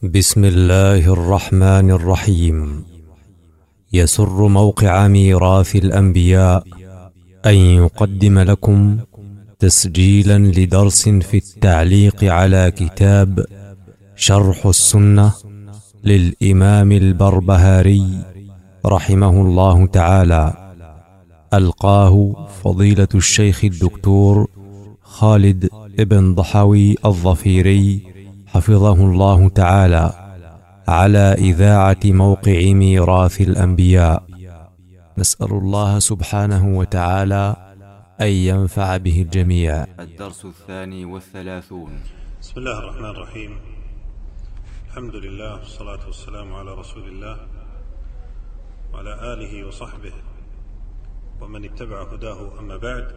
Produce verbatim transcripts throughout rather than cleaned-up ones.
بسم الله الرحمن الرحيم. يسر موقع ميراث الأنبياء أن يقدم لكم تسجيلا لدرس في التعليق على كتاب شرح السنة للإمام البربهاري رحمه الله تعالى، ألقاه فضيلة الشيخ الدكتور خالد ابن ضحوي الظفيري حفظه الله تعالى على إذاعة موقع ميراث الأنبياء. نسأل الله سبحانه وتعالى أن ينفع به الجميع. الدرس الثاني والثلاثون. بسم الله الرحمن الرحيم. الحمد لله والصلاة والسلام على رسول الله وعلى آله وصحبه ومن اتبع هداه، أما بعد،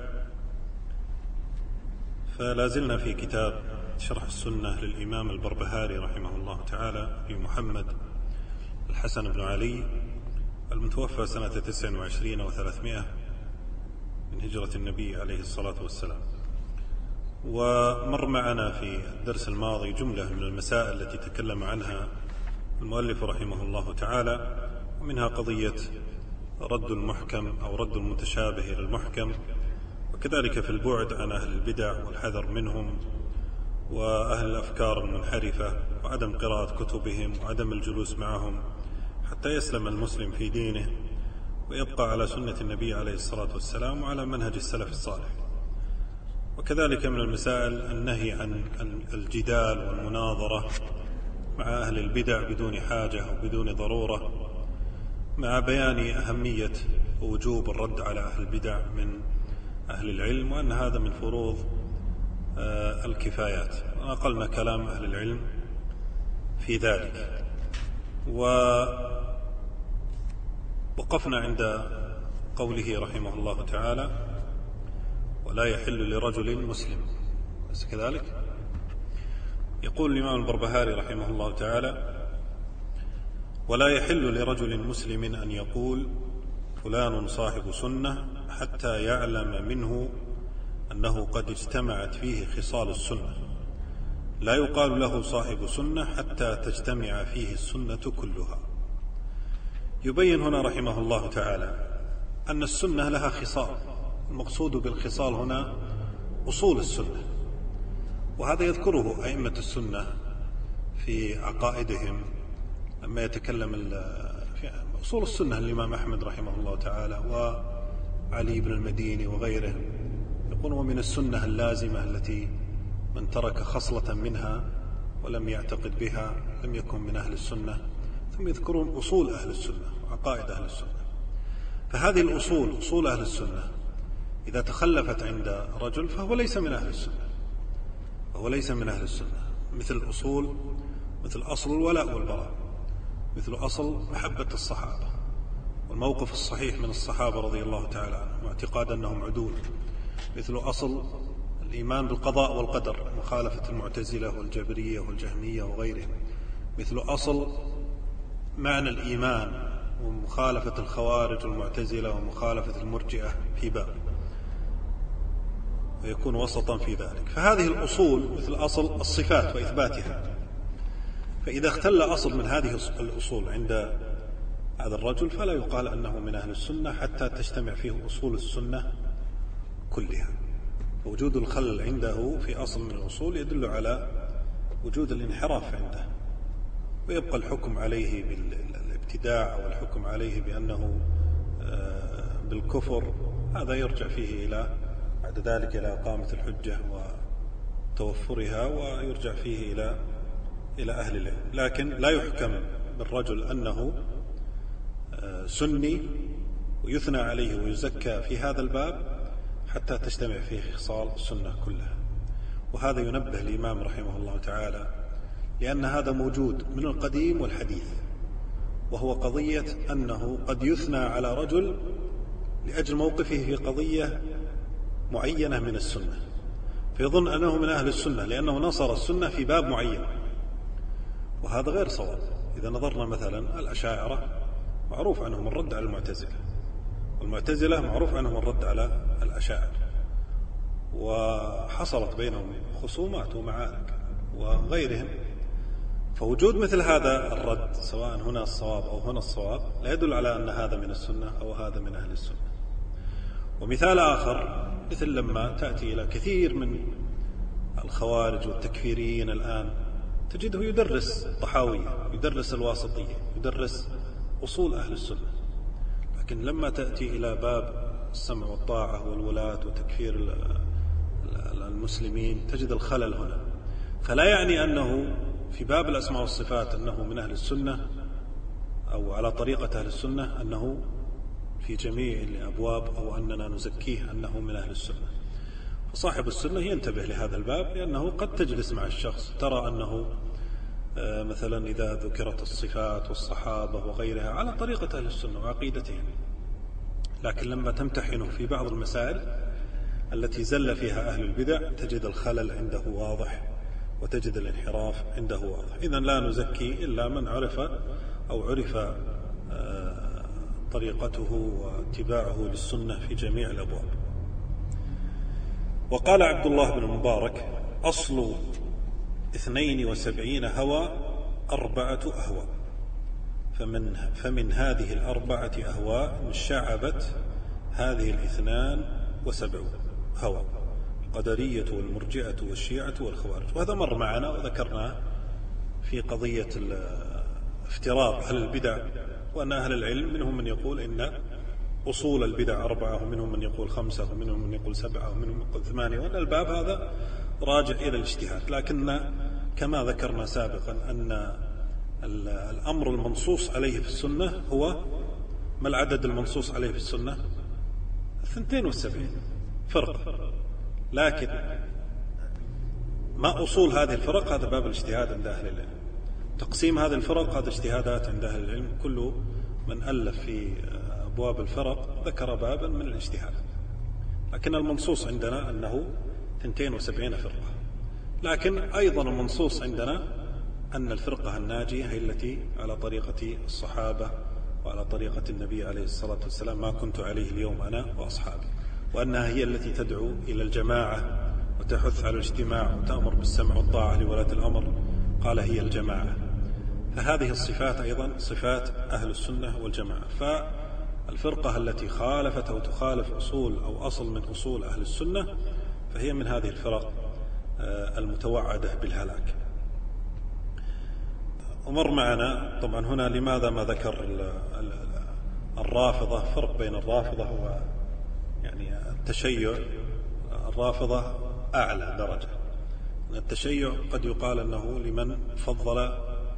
فلا زلنا في كتاب شرح السنة للإمام البربهاري رحمه الله تعالى لمحمد الحسن بن علي المتوفى سنة تسع وعشرين وثلاثمائة من هجرة النبي عليه الصلاة والسلام. ومر معنا في الدرس الماضي جملة من المسائل التي تكلم عنها المؤلف رحمه الله تعالى، ومنها قضية رد المحكم أو رد المتشابه إلى المحكم، وكذلك في البعد عن أهل البدع والحذر منهم وأهل الأفكار المنحرفة، وعدم قراءة كتبهم وعدم الجلوس معهم حتى يسلم المسلم في دينه ويبقى على سنة النبي عليه الصلاة والسلام وعلى منهج السلف الصالح. وكذلك من المسائل النهي عن الجدال والمناظرة مع أهل البدع بدون حاجة أو بدون ضرورة، مع بيان أهمية ووجوب الرد على أهل البدع من أهل العلم، وأن هذا من فروض الكفايات. ونقلنا كلام أهل العلم في ذلك، ووقفنا عند قوله رحمه الله تعالى: ولا يحل لرجل مسلم. بس كذلك يقول الإمام البربهاري رحمه الله تعالى: ولا يحل لرجل مسلم أن يقول فلان صاحب سنة حتى يعلم منه أنه قد اجتمعت فيه خصال السنة. لا يقال له صاحب سنة حتى تجتمع فيه السنة كلها. يبين هنا رحمه الله تعالى أن السنة لها خصال، المقصود بالخصال هنا أصول السنة، وهذا يذكره أئمة السنة في عقائدهم لما يتكلم في أصول السنة. الإمام أحمد رحمه الله تعالى وعلي بن المديني وغيره يقول: ومن السنة اللازمة التي من ترك خصلة منها ولم يعتقد بها لم يكن من أهل السنة. ثم يذكرون أصول أهل السنة وعقائد أهل السنة. فهذه الأصول، أصول أهل السنة، إذا تخلفت عند رجل فهو ليس من أهل السنة، فهو ليس من أهل السنة. مثل الأصول، مثل أصل الولاء والبراء، مثل أصل محبة الصحابة والموقف الصحيح من الصحابة رضي الله تعالى عنهم واعتقاد أنهم عدول، مثل أصل الإيمان بالقضاء والقدر، مخالفة المعتزلة والجبرية والجهمية وغيرهم، مثل أصل معنى الإيمان ومخالفة الخوارج والمعتزلة ومخالفة المرجئة في باب، ويكون وسطا في ذلك. فهذه الأصول مثل أصل الصفات وإثباتها. فإذا اختل أصل من هذه الأصول عند هذا الرجل فلا يقال أنه من أهل السنة حتى تجتمع فيه أصول السنة كلها. وجود الخلل عنده في أصل من الأصول يدل على وجود الانحراف عنده، ويبقى الحكم عليه بالابتداع والحكم عليه بأنه بالكفر. هذا يرجع فيه إلى بعد ذلك إلى إقامة الحجة وتوفرها، ويرجع فيه إلى إلى أهل العلم. لكن لا يحكم بالرجل أنه سني ويثنى عليه ويزكى في هذا الباب حتى تجتمع فيه خصال السنة كلها. وهذا ينبه الإمام رحمه الله تعالى، لأن هذا موجود من القديم والحديث، وهو قضية أنه قد يثنى على رجل لأجل موقفه في قضية معينة من السنة، فيظن أنه من أهل السنة لأنه نصر السنة في باب معين، وهذا غير صواب. إذا نظرنا مثلا الأشاعرة معروف عنهم الرد على المعتزلة، والمعتزلة معروف عنهم الرد على الأشاعرة، وحصلت بينهم خصومات ومعارك وغيرهم. فوجود مثل هذا الرد سواء هنا الصواب أو هنا الصواب لا يدل على أن هذا من السنة أو هذا من أهل السنة. ومثال آخر مثل لما تأتي إلى كثير من الخوارج والتكفيريين الآن تجده يدرس الطحاوية، يدرس الواسطية، يدرس أصول أهل السنة، لكن لما تأتي إلى باب السمع والطاعة والولاة وتكفير المسلمين تجد الخلل هنا. فلا يعني أنه في باب الأسماء والصفات أنه من أهل السنة أو على طريقة أهل السنة أنه في جميع الأبواب أو أننا نزكيه أنه من أهل السنة. فصاحب السنة ينتبه لهذا الباب، لأنه قد تجلس مع الشخص ترى أنه مثلا إذا ذكرت الصفات والصحابة وغيرها على طريقة أهل السنة وعقيدتهم، لكن لما تمتحنه في بعض المسائل التي زل فيها أهل البدع تجد الخلل عنده واضح وتجد الانحراف عنده واضح. إذن لا نزكي إلا من عرف أو عرف طريقته واتباعه للسنة في جميع الأبواب. وقال عبد الله بن المبارك: أصل اثنين وسبعين هوى أربعة أهواء، فمن, فمن هذه الأربعة أهواء انشعبت هذه الاثنان وسبعون هوى: القدرية والمرجئة والشيعة والخوارج. وهذا مر معنا وذكرناه في قضية افتراق أهل البدع، وأن أهل العلم منهم من يقول إن أصول البدع أربعة، ومنهم من يقول خمسة، ومنهم من يقول سبعة، ومنهم من يقول ثمانية، وأن الباب هذا راجع إلى الاجتهاد. لكن كما ذكرنا سابقا أن الأمر المنصوص عليه في السنة هو ما العدد المنصوص عليه في السنة؟ اثنتين وسبعين فرقة، لكن ما أصول هذه الفرق هذا باب الاجتهاد عند أهل العلم. تقسيم هذه الفرق هذا اجتهادات عند أهل العلم. كل من ألف في أبواب الفرق ذكر بابا من الاجتهاد، لكن المنصوص عندنا أنه اثنتين وسبعين فرقة. لكن أيضا المنصوص عندنا أن الفرقة الناجية هي التي على طريقة الصحابة وعلى طريقة النبي عليه الصلاة والسلام، ما كنت عليه اليوم أنا وأصحابي، وأنها هي التي تدعو إلى الجماعة وتحث على الاجتماع وتأمر بالسمع والطاعة لولاة الأمر، قال هي الجماعة. فهذه الصفات أيضا صفات أهل السنة والجماعة. فالفرقة التي خالفت أو تخالف أصول أو أصل من أصول أهل السنة فهي من هذه الفرق المتوعدة بالهلاك. ومر معنا طبعا هنا لماذا ما ذكر الرافضة، فرق بين الرافضة و يعني التشيع. الرافضة أعلى درجة، التشيع قد يقال أنه لمن فضل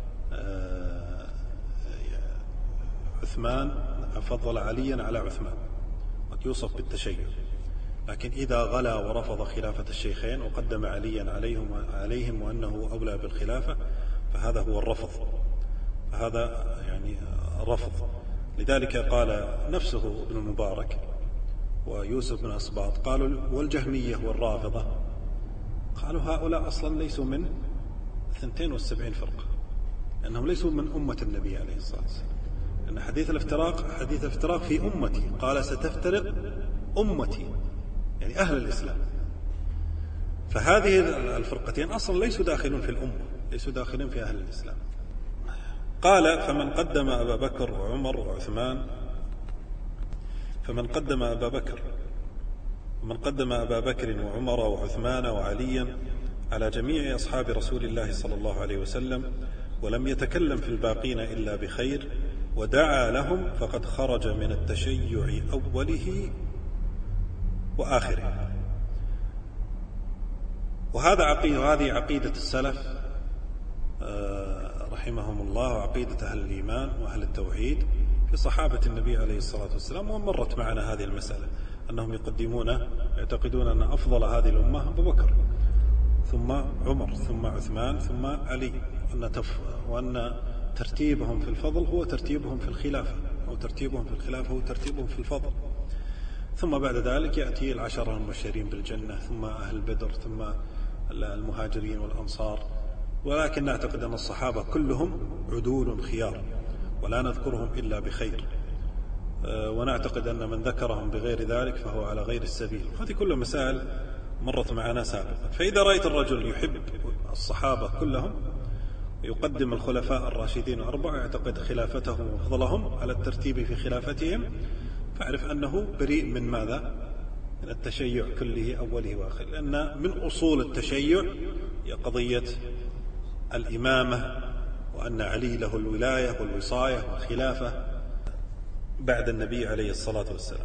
عثمان فضل عليا على عثمان، قد يوصف بالتشيع. لكن إذا غلا ورفض خلافة الشيخين وقدم عليا عليهم عليهم وأنه أولى بالخلافة فهذا هو الرفض، فهذا يعني رفض. لذلك قال نفسه ابن المبارك ويوسف بن أسباط قالوا والجهمية والرافضة، قالوا هؤلاء أصلا ليسوا من اثنتين وسبعين فرقة، لأنهم ليسوا من أمة النبي عليه الصلاة والسلام. لأن حديث الافتراق حديث افتراق في أمتي، قال ستفترق أمتي يعني أهل الإسلام. فهذه الفرقتين أصلا ليسوا داخلون في الأمة، ليسوا داخلين في أهل الإسلام. قال فمن قدم أبا بكر وعمر وعثمان فمن قدم أبا بكر ومن قدم أبا بكر وعمر وعثمان وعليا على جميع أصحاب رسول الله صلى الله عليه وسلم ولم يتكلم في الباقين إلا بخير ودعا لهم فقد خرج من التشيع أوله وآخره. وهذا عقيدة هذه عقيدة السلف رحمهم الله، وعقيدة أهل الإيمان وأهل التوحيد في صحابة النبي عليه الصلاة والسلام. ومرت معنا هذه المسألة أنهم يقدمون يعتقدون أن أفضل هذه الأمة أبو بكر ثم عمر ثم عثمان ثم علي، وأن, تف... وأن ترتيبهم في الفضل هو ترتيبهم في الخلافة، أو ترتيبهم في الخلافة هو ترتيبهم في الفضل. ثم بعد ذلك يأتي العشرة المبشرين بالجنة، ثم أهل بدر، ثم المهاجرين والأنصار. ولكن نعتقد أن الصحابة كلهم عدول خيار ولا نذكرهم إلا بخير، ونعتقد أن من ذكرهم بغير ذلك فهو على غير السبيل. هذه كلها مسائل مرت معنا سابقا. فإذا رأيت الرجل يحب الصحابة كلهم يقدم الخلفاء الراشدين الأربعة ويعتقد خلافتهم وفضلهم على الترتيب في خلافتهم، فاعرف أنه بريء من ماذا؟ من التشيع كله أوله وآخره، لأن من أصول التشيع هي قضية الإمامة، وأن علي له الولاية والوصاية والخلافة بعد النبي عليه الصلاة والسلام.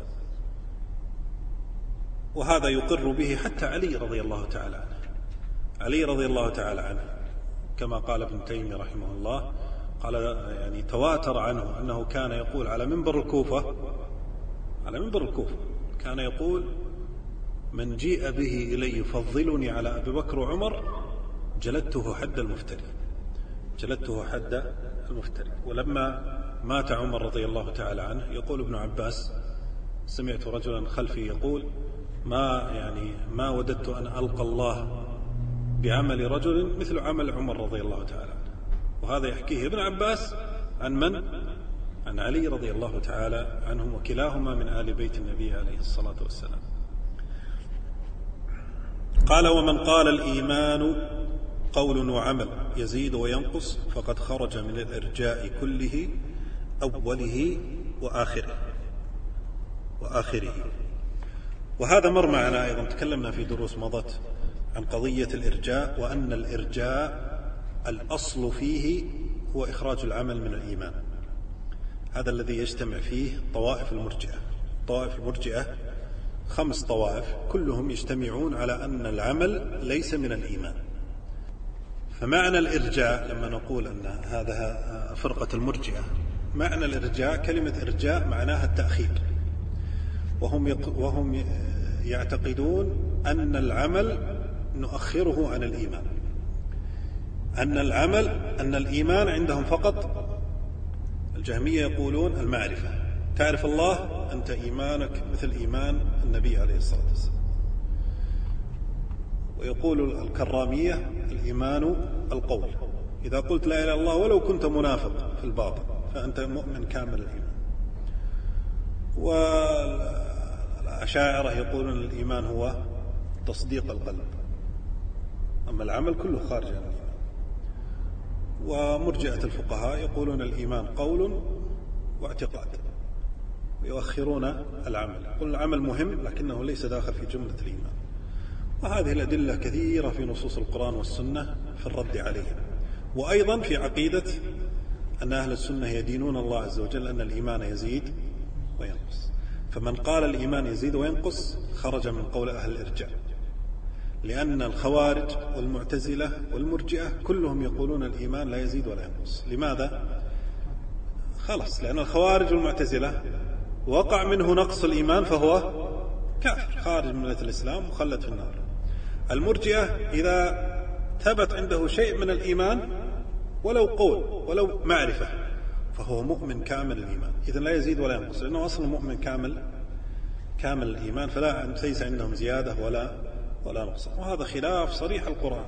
وهذا يقر به حتى علي رضي الله تعالى عنه. علي رضي الله تعالى عنه كما قال ابن تيمية رحمه الله، قال يعني تواتر عنه أنه كان يقول على منبر الكوفة على منبر الكوفة كان يقول: من جيء به إلي يفضلني على أبي بكر وعمر جلدته حد المفتري جلدته حد المفتري. ولما مات عمر رضي الله تعالى عنه يقول ابن عباس: سمعت رجلا خلفي يقول: ما يعني ما وددت أن ألقى الله بعمل رجل مثل عمل عمر رضي الله تعالى عنه. وهذا يحكيه ابن عباس عن من؟ عن علي رضي الله تعالى عنهم، وكلاهما من آل بيت النبي عليه الصلاة والسلام. قال: ومن قال الإيمان قول وعمل يزيد وينقص فقد خرج من الإرجاء كله أوله وآخره وآخره. وهذا مر معنا أيضا، تكلمنا في دروس مضت عن قضية الإرجاء، وأن الإرجاء الأصل فيه هو إخراج العمل من الإيمان. هذا الذي يجتمع فيه طوائف المرجئة. طوائف المرجئة خمس طوائف كلهم يجتمعون على أن العمل ليس من الإيمان. فمعنى الإرجاء لما نقول أن هذا فرقة المرجئة، معنى الإرجاء كلمة إرجاء معناها التأخير، وهم وهم يعتقدون أن العمل نؤخره عن الإيمان، أن العمل أن الإيمان عندهم فقط. الجهمية يقولون المعرفة، تعرف الله أنت إيمانك مثل إيمان النبي عليه الصلاة والسلام. ويقول الكرامية الإيمان القول، إذا قلت لا إله إلا الله ولو كنت منافق في الباطن فأنت مؤمن كامل الإيمان. والأشاعرة يقولون الإيمان هو تصديق القلب، أما العمل كله خارج عن الإيمان. ومرجئة الفقهاء يقولون الإيمان قول واعتقاد، ويؤخرون العمل، يقول العمل مهم لكنه ليس داخل في جملة الإيمان. وهذه الأدلة كثيرة في نصوص القرآن والسنة في الرد عليهم. وأيضا في عقيدة أن أهل السنة يدينون الله عز وجل أن الإيمان يزيد وينقص. فمن قال الإيمان يزيد وينقص خرج من قول أهل الإرجاء، لأن الخوارج والمعتزلة والمرجئة كلهم يقولون الإيمان لا يزيد ولا ينقص. لماذا؟ خلاص، لأن الخوارج والمعتزلة وقع منه نقص الإيمان فهو كافر خارج من ملة الإسلام مخلد في النار. المرجئة إذا ثبت عنده شيء من الإيمان ولو قول ولو معرفة فهو مؤمن كامل الإيمان، إذن لا يزيد ولا ينقص، لأنه أصلا مؤمن كامل كامل الإيمان، فلا ليس عندهم زيادة ولا ولا نقصان. وهذا خلاف صريح القرآن،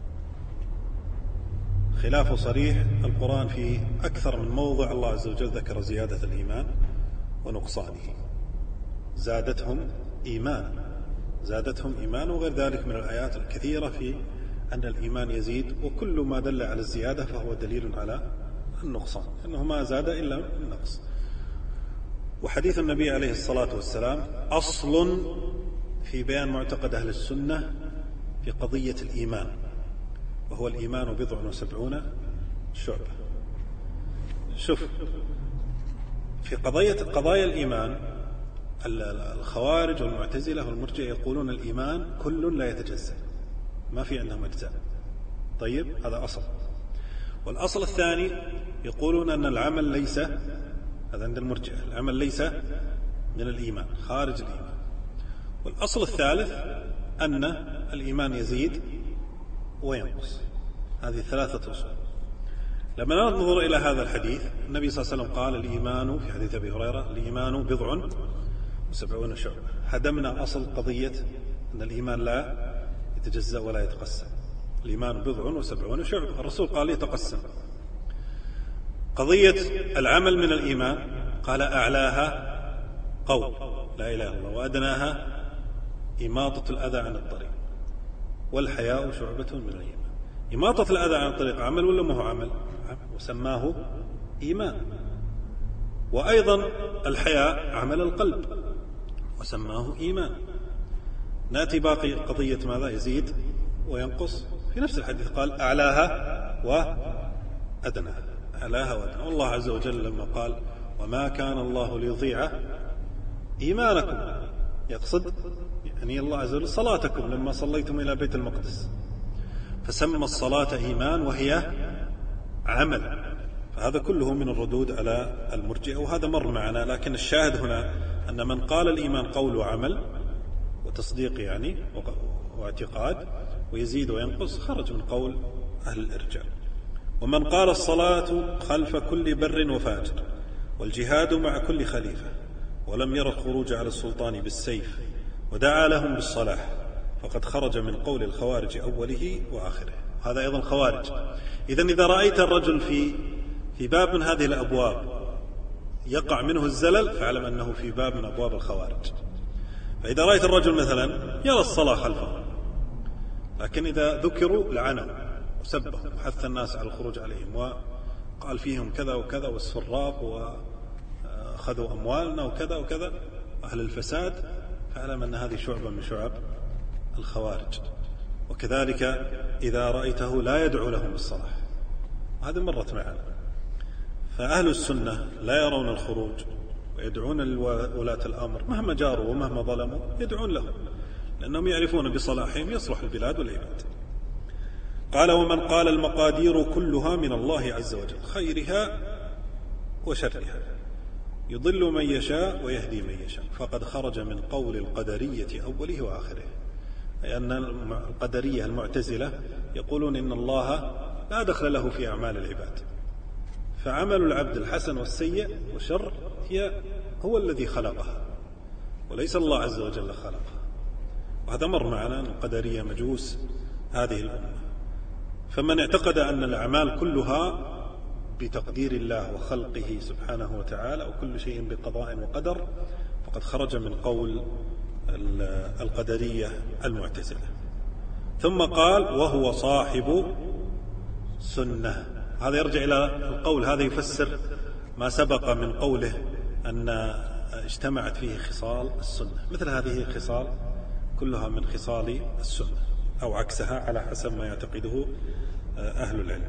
خلاف صريح القرآن في أكثر من موضع. الله عز وجل ذكر زيادة الإيمان ونقصانه، زادتهم إيمان زادتهم إيمان وغير ذلك من الآيات الكثيرة في أن الإيمان يزيد، وكل ما دل على الزيادة فهو دليل على النقصان، أنه ما زاد إلا النقص. وحديث النبي عليه الصلاة والسلام أصل في بيان معتقد أهل السنة في قضية الإيمان، وهو الإيمان بضع وسبعون شعبة. شوف، في قضية قضايا الإيمان الخوارج والمعتزلة والمرجئة يقولون الإيمان كل لا يتجزأ، ما في عندهم أجزاء. طيب، هذا أصل. والأصل الثاني يقولون أن العمل ليس، هذا عند المرجئة، العمل ليس من الإيمان، خارج الإيمان. والأصل الثالث أن الإيمان يزيد وينقص. هذه ثلاثة أصول. لما ننظر إلى هذا الحديث، النبي صلى الله عليه وسلم قال الإيمان في حديث أبي هريرة الإيمان بضع وسبعون شعبة. هدمنا أصل قضية أن الإيمان لا يتجزأ ولا يتقسم. الإيمان بضع وسبعون شعبة، الرسول قال يتقسم. قضية العمل من الإيمان قال أعلاها قول لا إله إلا الله، وأدناها إماطة الأذى عن الطريق، والحياء شعبة من الإيمان. إماطة الأذى عن الطريق عمل ولا ما هو عمل؟ وسماه إيمان. وأيضا الحياء عمل القلب وسماه إيمان. نأتي باقي قضية ماذا؟ يزيد وينقص. في نفس الحديث قال أعلاها وأدناها، أعلاها وأدناها. والله عز وجل لما قال وما كان الله ليضيع إيمانكم، يقصد يعني الله عز وجل صلاتكم لما صليتم إلى بيت المقدس، فسمى الصلاة إيمان وهي عمل. فهذا كله من الردود على المرجئة، وهذا مر معنا. لكن الشاهد هنا أن من قال الإيمان قول وعمل وتصديق يعني واعتقاد ويزيد وينقص خرج من قول أهل الإرجاء. ومن قال الصلاة خلف كل بر وفاجر والجهاد مع كل خليفة ولم ير الخروج على السلطان بالسيف ودعا لهم بالصلاح فقد خرج من قول الخوارج أوله وآخره. هذا أيضا خوارج. إذن إذا رأيت الرجل في في باب من هذه الأبواب يقع منه الزلل فاعلم أنه في باب من أبواب الخوارج. فإذا رأيت الرجل مثلا يرى الصلاة خلفه، لكن إذا ذكروا لعنوا وسبهم وحث الناس على الخروج عليهم وقال فيهم كذا وكذا والسراق وأخذوا أموالنا وكذا وكذا أهل الفساد، فاعلم أن هذه شعبة من شعب الخوارج. وكذلك إذا رأيته لا يدعو لهم بالصلاح، هذا مرت معنا. فأهل السنة لا يرون الخروج ويدعون ولاة الأمر مهما جاروا ومهما ظلموا، يدعون لهم لأنهم يعرفون بصلاحهم يصلح البلاد والعباد. قال ومن قال المقادير كلها من الله عز وجل خيرها وشرها يضل من يشاء ويهدي من يشاء فقد خرج من قول القدرية أوله وآخره. أي أن القدرية المعتزلة يقولون إن الله لا دخل له في أعمال العباد، فعمل العبد الحسن والسيء والشر هي هو الذي خلقها وليس الله عز وجل خلقها. وهذا مر معنا أن القدرية مجوس هذه الأمة. فمن اعتقد أن الأعمال كلها بتقدير الله وخلقه سبحانه وتعالى وكل شيء بقضاء وقدر فقد خرج من قول القدرية المعتزلة. ثم قال وهو صاحب سنة. هذا يرجع إلى القول، هذا يفسر ما سبق من قوله أن اجتمعت فيه خصال السنة. مثل هذه الخصال كلها من خصال السنة أو عكسها على حسب ما يعتقده أهل العلم.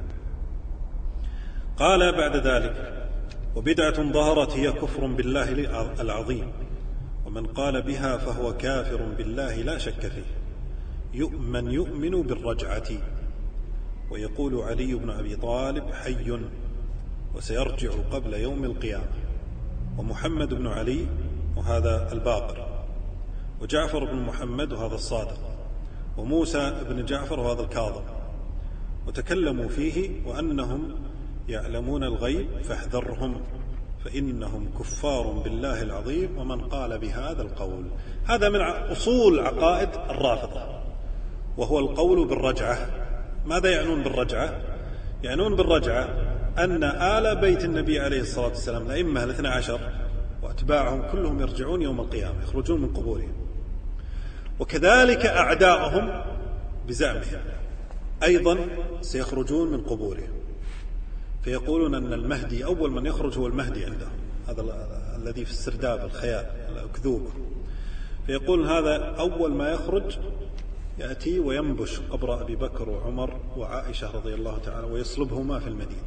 قال بعد ذلك وبدعة ظهرت هي كفر بالله العظيم ومن قال بها فهو كافر بالله لا شك فيه يؤمن يؤمن بالرجعة. ويقول علي بن أبي طالب حي وسيرجع قبل يوم القيامة، ومحمد بن علي وهذا الباقر، وجعفر بن محمد وهذا الصادق، وموسى بن جعفر وهذا الكاظم، وتكلموا فيه وأنهم يعلمون الغيب فاحذرهم فإنهم كفار بالله العظيم ومن قال بهذا القول. هذا من أصول عقائد الرافضة، وهو القول بالرجعة. ماذا يعنون بالرجعة؟ يعنون بالرجعة أن آل بيت النبي عليه الصلاة والسلام الأئمة الاثنى عشر وأتباعهم كلهم يرجعون يوم القيامة، يخرجون من قبورهم. وكذلك أعداءهم بزعمهم أيضا سيخرجون من قبورهم، فيقولون أن المهدي أول من يخرج هو المهدي عندهم، هذا الذي في السرداب الخيال الأكذوب. فيقول هذا أول ما يخرج يأتي وينبش قبر أبي بكر وعمر وعائشة رضي الله تعالى ويصلبهما في المدينة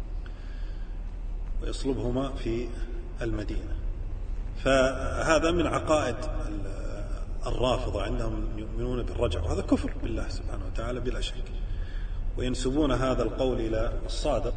ويصلبهما في المدينة. فهذا من عقائد الرافضة، عندهم يؤمنون بالرجع، وهذا كفر بالله سبحانه وتعالى بلا شك. وينسبون هذا القول إلى الصادق،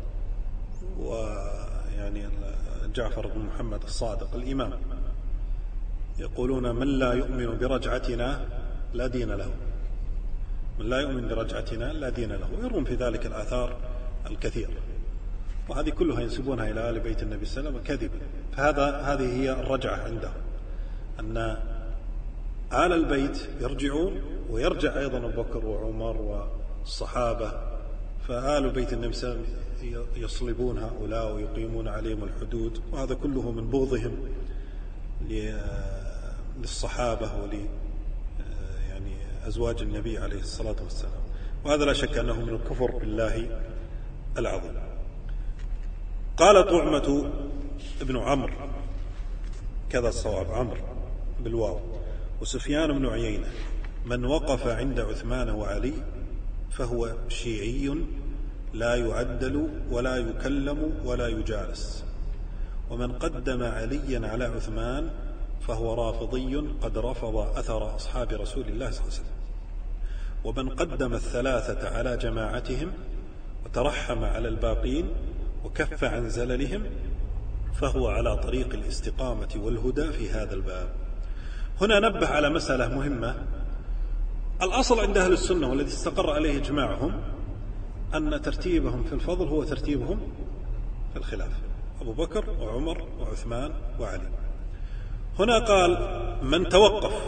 ويعني جعفر بن محمد الصادق الإمام، يقولون من لا يؤمن برجعتنا لا دين له، من لا يؤمن برجعتنا لا دين له، ويرون في ذلك الآثار الكثير. وهذه كلها ينسبونها إلى آل بيت النبي صلى الله عليه وسلم كذب. فهذا هذه هي الرجعة عندهم، أن آل البيت يرجعون ويرجع أيضا أبو بكر وعمر والصحابة. فآل بيت النبي صلى الله عليه وسلم يصلبون هؤلاء ويقيمون عليهم الحدود، وهذا كله من بغضهم للصحابة ول يعني أزواج النبي عليه الصلاة والسلام. وهذا لا شك أنه من الكفر بالله العظيم. قال طعمة ابن عمرو، كذا الصواب عمرو بالواو، وسفيان بن عيينة: من وقف عند عثمان وعلي فهو شيعي لا يعدل ولا يكلم ولا يجالس، ومن قدم عليا على عثمان فهو رافضي قد رفض أثر أصحاب رسول الله صلى الله عليه وسلم، ومن قدم الثلاثة على جماعتهم وترحم على الباقين وكف عن زللهم فهو على طريق الاستقامة والهدى في هذا الباب. هنا نبه على مسألة مهمة. الأصل عند أهل السنة والذي استقر عليه إجماعهم أن ترتيبهم في الفضل هو ترتيبهم في الخلافة، أبو بكر وعمر وعثمان وعلي. هنا قال من توقف،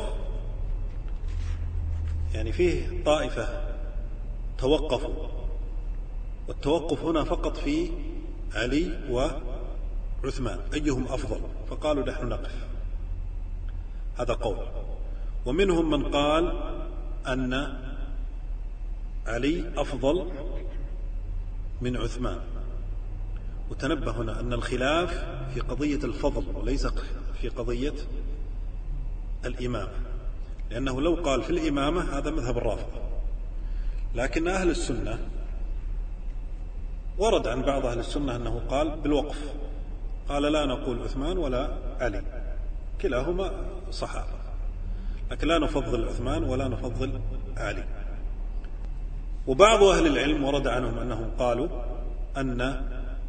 يعني فيه طائفة توقفوا، والتوقف هنا فقط في علي وعثمان أيهم أفضل، فقالوا نحن نقف، هذا قول. ومنهم من قال أن علي أفضل من عثمان. وتنبه هنا أن الخلاف في قضية الفضل وليس في قضية الإمامة، لأنه لو قال في الإمامة هذا مذهب الرافضة، لكن أهل السنة ورد عن بعض أهل السنة أنه قال بالوقف، قال لا نقول عثمان ولا علي، كلاهما صحابة، لكن لا نفضل عثمان ولا نفضل علي. وبعض أهل العلم ورد عنهم أنهم قالوا أن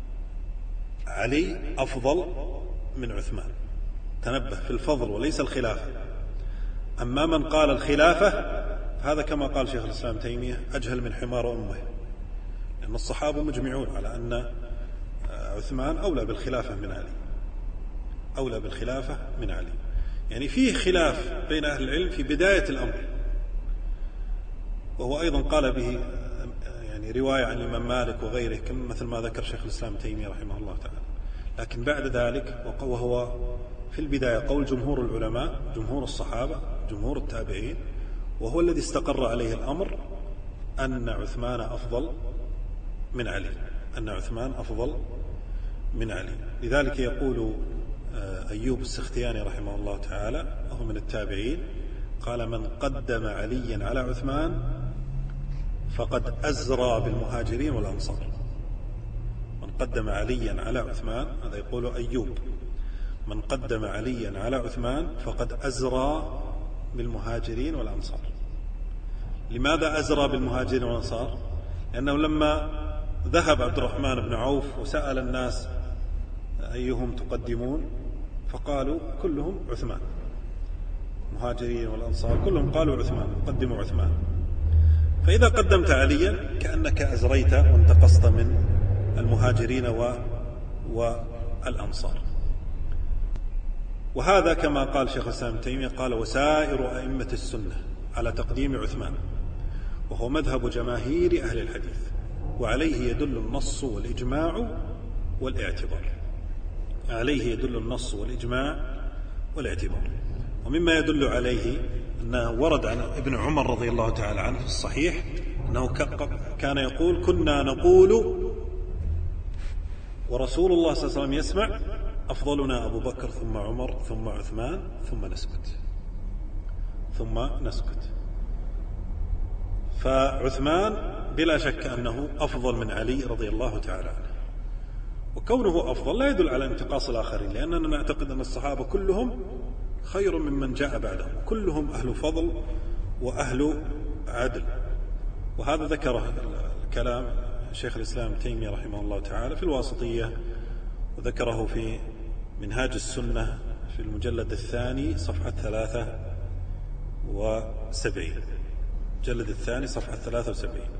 علي أفضل من عثمان. تنبه في الفضل وليس الخلافة. أما من قال الخلافة هذا كما قال شيخ الإسلام تيمية أجهل من حمار أمه، لأن الصحابة مجمعون على أن عثمان أولى بالخلافة من علي، أولى بالخلافة من علي. يعني فيه خلاف بين أهل العلم في بداية الأمر، وهو أيضا قال به يعني رواية عن الإمام مالك وغيره كما مثل ما ذكر شيخ الإسلام تيمية رحمه الله تعالى. لكن بعد ذلك وهو في البداية قول جمهور العلماء، جمهور الصحابة، جمهور التابعين، وهو الذي استقر عليه الأمر أن عثمان أفضل من علي، أن عثمان أفضل من علي. لذلك يقول أيوب السختياني رحمه الله تعالى وهو من التابعين، قال من قدم عليا على عثمان فقد أزرى بالمهاجرين والأنصار. من قدم عليا على عثمان، هذا يقول أيوب، من قدم عليا على عثمان فقد أزرى بالمهاجرين والأنصار. لماذا أزرى بالمهاجرين والأنصار؟ لأنه لما ذهب عبد الرحمن بن عوف وسأل الناس أيهم تقدمون فقالوا كلهم عثمان، مهاجرين والأنصار كلهم قالوا عثمان، قدموا عثمان. فإذا قدمت عليا كأنك أزريت وانتقصت من المهاجرين و... والأنصار. وهذا كما قال شيخ الإسلام ابن تيمية قال وسائر أئمة السنة على تقديم عثمان، وهو مذهب جماهير أهل الحديث، وعليه يدل النص والإجماع والاعتبار. عليه يدل النص والإجماع والاعتبار. ومما يدل عليه أنه ورد عن ابن عمر رضي الله تعالى عنه في الصحيح أنه كان يقول كنا نقول ورسول الله صلى الله عليه وسلم يسمع أفضلنا أبو بكر ثم عمر ثم عثمان ثم نسكت ثم نسكت فعثمان بلا شك أنه أفضل من علي رضي الله تعالى عنه. وكونه أفضل لا يدل على انتقاص الآخرين، لأننا نعتقد أن الصحابة كلهم خير ممن جاء بعدهم، كلهم أهل فضل وأهل عدل. وهذا ذكره الكلام شيخ الإسلام تيمية رحمه الله تعالى في الواسطية، وذكره في منهاج السنة في المجلد الثاني صفحة ثلاثة وسبعين، المجلد الثاني صفحة ثلاثة وسبعين.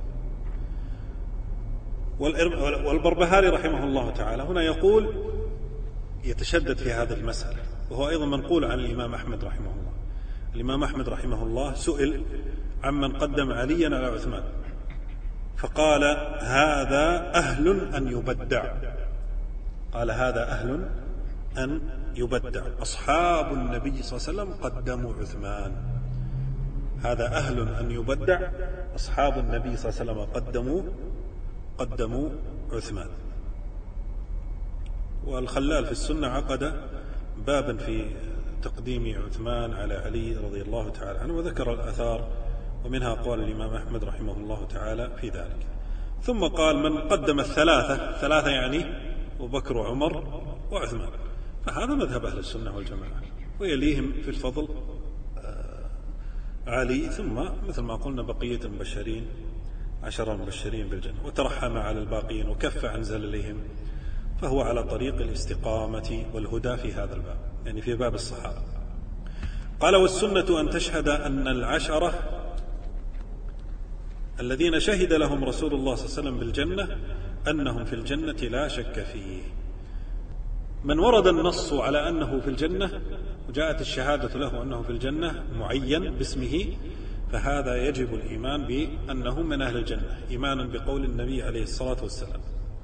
والبربهاري رحمه الله تعالى هنا يقول يتشدد في هذه المسألة، وهو أيضا منقول عن الإمام أحمد رحمه الله. الإمام أحمد رحمه الله سئل عمن قدم عليا على عثمان فقال هذا أهل أن يبدع، قال هذا أهل أن يبدع، أصحاب النبي صلى الله عليه وسلم قدموا عثمان، هذا أهل أن يبدع. أصحاب النبي صلى الله عليه وسلم قدموا قدموا عثمان. والخلال في السنة عقد بابا في تقديم عثمان على علي رضي الله تعالى عنه، وذكر الآثار ومنها قول الإمام أحمد رحمه الله تعالى في ذلك. ثم قال من قدم الثلاثة، ثلاثة يعني أبو بكر وعمر وعثمان، فهذا مذهب أهل السنة والجماعة، ويليهم في الفضل علي، ثم مثل ما قلنا بقية المبشرين عشر المبشرين بالجنة، وترحم على الباقين وكف عن زللهم، فهو على طريق الاستقامة والهدى في هذا الباب، يعني في باب الصحابة. قال والسنة أن تشهد أن العشرة الذين شهد لهم رسول الله صلى الله عليه وسلم بالجنة أنهم في الجنة لا شك فيه. من ورد النص على أنه في الجنة وجاءت الشهادة له أنه في الجنة معين باسمه، فهذا يجب الإيمان بأنه من أهل الجنة إيمانا بقول النبي عليه الصلاة والسلام.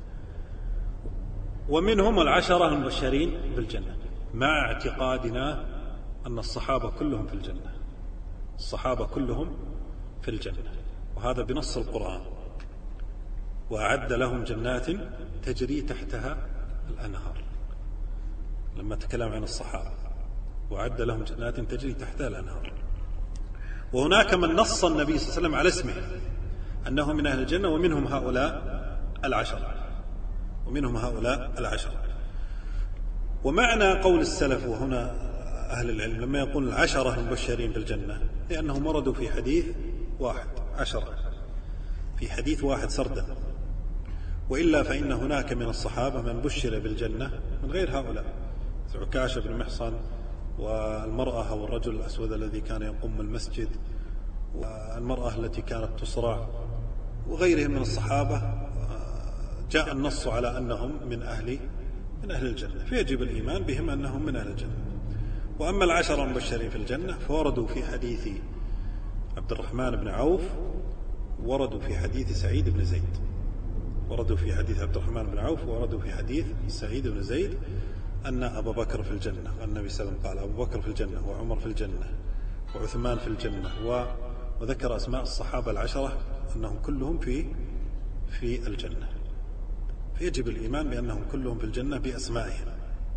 ومنهم العشرة المبشرين بالجنة، مع اعتقادنا أن الصحابة كلهم في الجنة، الصحابة كلهم في الجنة، وهذا بنص القرآن. وأعد لهم جنات تجري تحتها الأنهار، لما تكلم عن الصحابة وأعد لهم جنات تجري تحتها الأنهار. وهناك من نص النبي صلى الله عليه وسلم على اسمه أنه من أهل الجنة، ومنهم هؤلاء العشرة ومنهم هؤلاء العشرة. ومعنى قول السلف وهنا أهل العلم لما يقول العشرة المبشرين بالجنة، لأنهم وردوا في حديث واحد، عشرة في حديث واحد سردا، وإلا فإن هناك من الصحابة من بشر بالجنة من غير هؤلاء، عكاشة بن محصن، والمرأة أو الرجل الأسود الذي كان يقوم المسجد، والمرأة التي كانت تصرع، وغيرهم من الصحابة جاء النص على أنهم من أهل من أهل الجنة، فيجب الإيمان بهم أنهم من أهل الجنة. وأما العشرة المبشرين في الجنة فوردوا في حديث عبد الرحمن بن عوف، وردوا في حديث سعيد بن زيد، وردوا في حديث عبد الرحمن بن عوف، وردوا في حديث سعيد بن زيد أن أبا بكر في الجنة، والنبي صلى الله عليه وسلم قال أبو بكر في الجنة وعمر في الجنة وعثمان في الجنة، وذكر أسماء الصحابة العشرة أنهم كلهم في في الجنة. فيجب الإيمان بأنهم كلهم في الجنة بأسمائهم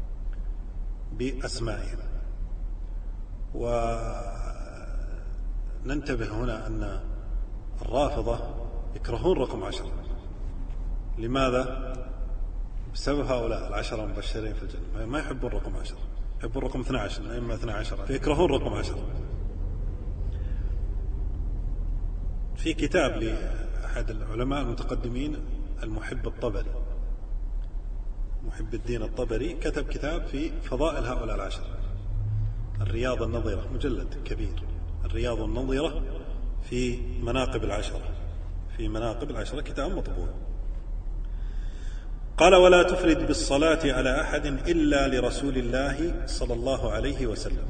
بأسمائهم وننتبه هنا أن الرافضة يكرهون رقم عشرة. لماذا؟ بسبب هؤلاء العشرة المبشرين في الجنة، ما يحبون رقم عشرة، يحبون رقم اثنى عشر، إما اثنى عشر، فيكرهون رقم عشرة. في كتاب لأحد العلماء المتقدمين المحب الطبري، محب الدين الطبري، كتب كتاب في فضائل هؤلاء العشرة، الرياض النظيرة، مجلد كبير، الرياض النظيرة في مناقب العشرة، في مناقب العشرة، كتاب مطبوع. قال ولا تفرد بالصلاة على أحد إلا لرسول الله صلى الله عليه وسلم.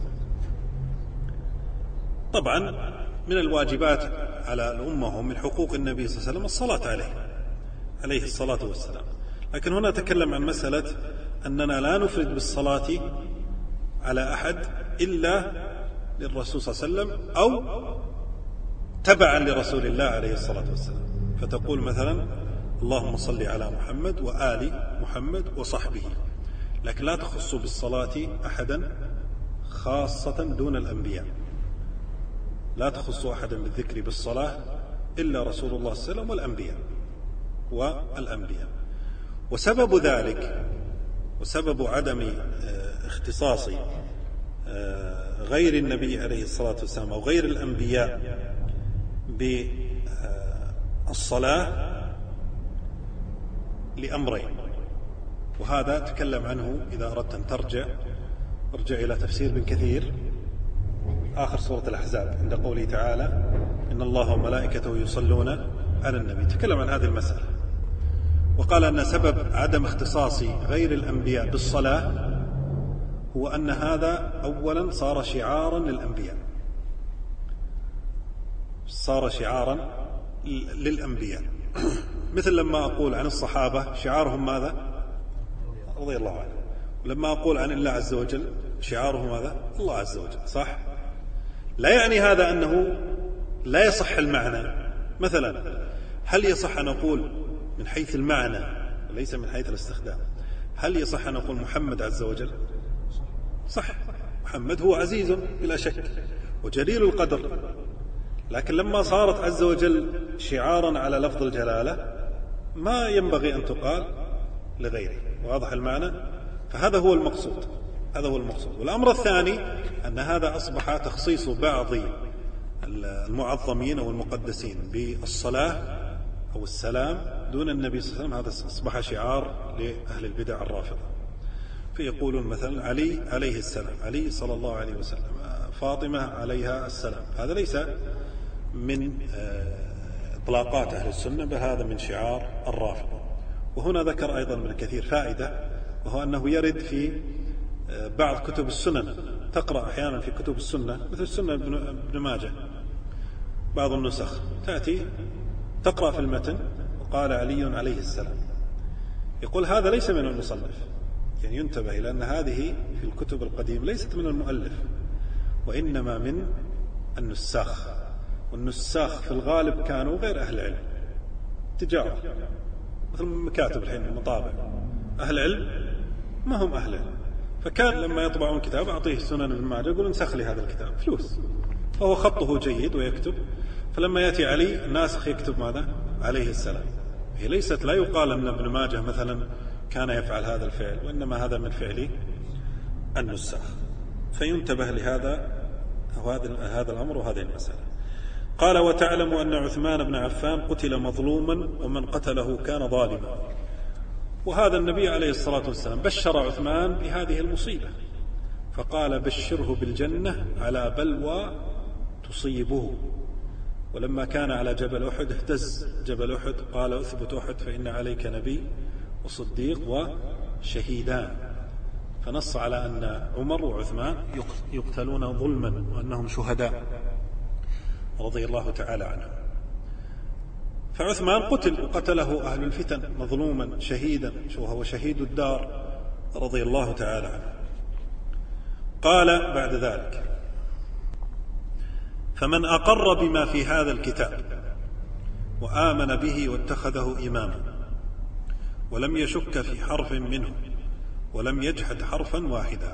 طبعا من الواجبات على الأمة ومن حقوق النبي صلى الله عليه وسلم الصلاة عليه عليه الصلاة والسلام، لكن هنا تكلم عن مسألة أننا لا نفرد بالصلاة على أحد إلا للرسول صلى الله عليه وسلم أو تبعا لرسول الله عليه الصلاة والسلام، فتقول مثلا اللهم صل على محمد وآل محمد وصحبه، لكن لا تخص بالصلاة أحدا خاصة دون الأنبياء، لا تخص أحدا بالذكر بالصلاة إلا رسول الله صلى الله عليه وسلم والأنبياء والأنبياء. وسبب ذلك وسبب عدم اختصاص غير النبي عليه الصلاة والسلام أو غير الأنبياء بالصلاة لأمرين، وهذا تكلم عنه إذا أردت أن ترجع ارجع إلى تفسير ابن كثير آخر سورة الأحزاب عند قوله تعالى إن الله وملائكته يصلون على النبي، تكلم عن هذه المسألة وقال أن سبب عدم اختصاص غير الأنبياء بالصلاة هو أن هذا أولا صار شعارا للأنبياء، صار شعارا للأنبياء مثل لما أقول عن الصحابة شعارهم ماذا؟ رضي الله عنه. ولما أقول عن الله عز وجل شعاره ماذا؟ الله عز وجل، صح؟ لا يعني هذا أنه لا يصح المعنى. مثلا هل يصح أن نقول من حيث المعنى وليس من حيث الاستخدام، هل يصح أن نقول محمد عز وجل؟ صح، محمد هو عزيز بلا شك وجليل القدر، لكن لما صارت عز وجل شعارا على لفظ الجلالة ما ينبغي أن تقال لغيره. واضح المعنى؟ فهذا هو المقصود، هذا هو المقصود. والأمر الثاني أن هذا أصبح تخصيص بعض المعظمين أو المقدسين بالصلاة أو السلام دون النبي صلى الله عليه وسلم، هذا أصبح شعار لأهل البدع الرافضة. فيقولون مثلا علي عليه السلام، علي صلى الله عليه وسلم، فاطمة عليها السلام. هذا ليس من إطلاقات أهل السنة، بل هذا من شعار الرافضة. وهنا ذكر أيضا من كثير فائدة، وهو أنه يرد في بعض كتب السنن، تقرأ أحيانا في كتب السنة مثل السنة ابن ماجه بعض النسخ تأتي تقرأ في المتن وقال علي عليه السلام، يقول هذا ليس من المصنف، يعني ينتبه إلى أن هذه في الكتب القديمة ليست من المؤلف وإنما من النساخ، والنساخ في الغالب كانوا غير أهل علم، تجارة مثل مكاتب الحين المطابع، أهل علم ما هم أهل علم. فكان لما يطبعون كتاب أعطيه سنن ابن ماجه يقول انسخ لي هذا الكتاب فلوس، فهو خطه جيد ويكتب، فلما يأتي علي الناسخ يكتب ماذا؟ عليه السلام. هي ليست، لا يقال أن ابن ماجه مثلا كان يفعل هذا الفعل، وإنما هذا من فعل النساخ. فينتبه لهذا هذا الأمر وهذه المسألة. قال وتعلم أن عثمان بن عفان قتل مظلوما ومن قتله كان ظالما. وهذا النبي عليه الصلاة والسلام بشر عثمان بهذه المصيبة، فقال بشره بالجنة على بلوى تصيبه. ولما كان على جبل أحد اهتز جبل أحد، قال أثبت أحد فإن عليك نبي وصديق وشهيدان، فنص على أن عمر وعثمان يقتلون ظلما وأنهم شهداء رضي الله تعالى عنهم. فعثمان قتل وقتله أهل الفتن مظلوما شهيدا، وهو شهيد الدار رضي الله تعالى عنه. قال بعد ذلك فمن أقر بما في هذا الكتاب وآمن به واتخذه إماما ولم يشك في حرف منه ولم يجحد حرفا واحدا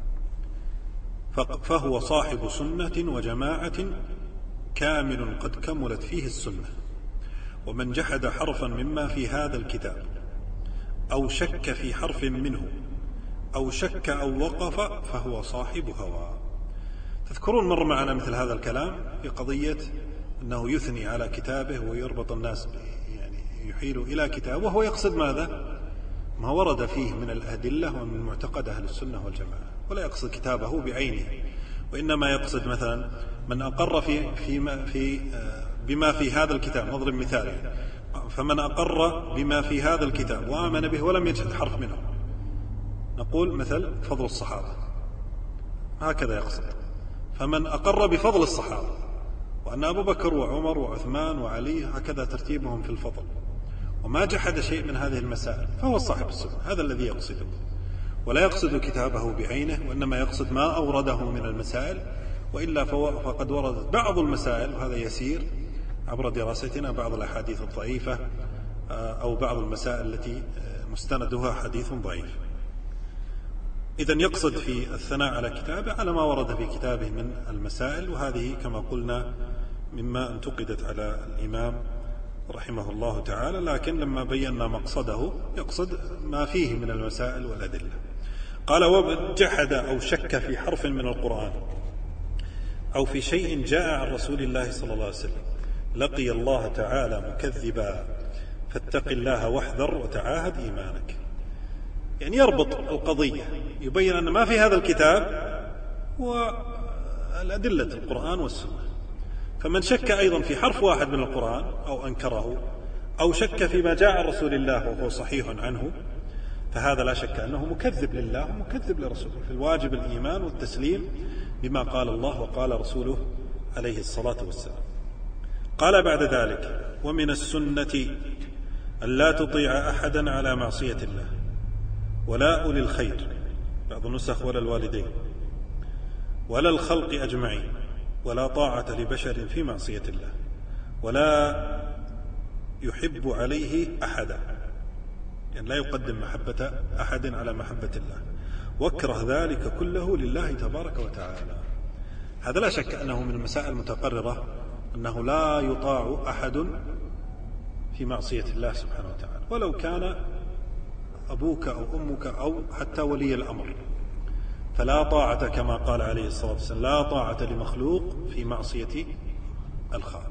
فهو صاحب سنة وجماعة كامل قد كملت فيه السنة. ومن جحد حرفا مما في هذا الكتاب أو شك في حرف منه أو شك أو وقف فهو صاحب هوى. تذكرون مر معنا مثل هذا الكلام في قضية أنه يثني على كتابه ويربط الناس يعني يحيل إلى كتابه، وهو يقصد ماذا؟ ما ورد فيه من الأدلة ومن معتقد أهل السنة والجماعة، ولا يقصد كتابه بعينه، وإنما يقصد مثلا من أقر في في في بما في هذا الكتاب. نضرب مثال، فمن أقر بما في هذا الكتاب وآمن به ولم يجحد حرف منه، نقول مثل فضل الصحابة، هكذا يقصد. فمن أقر بفضل الصحابة وأن أبو بكر وعمر وعثمان وعلي هكذا ترتيبهم في الفضل، وما جحد شيء من هذه المسائل فهو صاحب السنة، هذا الذي يقصده، ولا يقصد كتابه بعينه، وإنما يقصد ما أورده من المسائل. وإلا فقد وردت بعض المسائل، وهذا يسير عبر دراستنا، بعض الأحاديث الضعيفة أو بعض المسائل التي مستندها حديث ضعيف. إذن يقصد في الثناء على كتابه على ما ورد في كتابه من المسائل، وهذه كما قلنا مما انتقدت على الإمام رحمه الله تعالى، لكن لما بينا مقصده يقصد ما فيه من المسائل والأدلة. قال ومن جحد أو شك في حرف من القرآن أو في شيء جاء عن رسول الله صلى الله عليه وسلم لقي الله تعالى مكذبا فاتق الله واحذر وتعاهد إيمانك. يعني يربط القضية، يبين أن ما في هذا الكتاب والأدلة القرآن والسنة. فمن شك أيضا في حرف واحد من القرآن أو أنكره أو شك فيما جاء عن رسول الله وهو صحيح عنه، فهذا لا شك أنه مكذب لله ومكذب لرسوله. في الواجب الإيمان والتسليم بما قال الله وقال رسوله عليه الصلاة والسلام. قال بعد ذلك ومن السنة أن لا تطيع أحدا على معصية الله ولا أولي الخير، بعض النسخ ولا الوالدين ولا الخلق أجمعين، ولا طاعة لبشر في معصية الله، ولا يحب عليه أحدا، يعني لا يقدم محبة أحد على محبة الله، واكره ذلك كله لله تبارك وتعالى. هذا لا شك أنه من المسائل المتقررة، أنه لا يطاع أحد في معصية الله سبحانه وتعالى، ولو كان أبوك أو أمك أو حتى ولي الأمر، فلا طاعة كما قال عليه الصلاة والسلام: لا طاعة لمخلوق في معصية الخالق.